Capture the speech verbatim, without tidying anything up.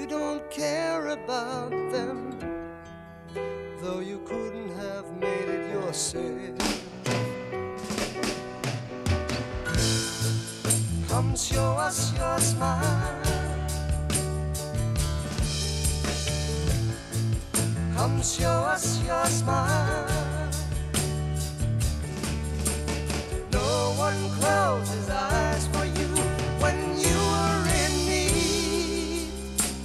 You don't care about them, though you couldn't have made it yourself. Come show us your smile. Come show us your smile.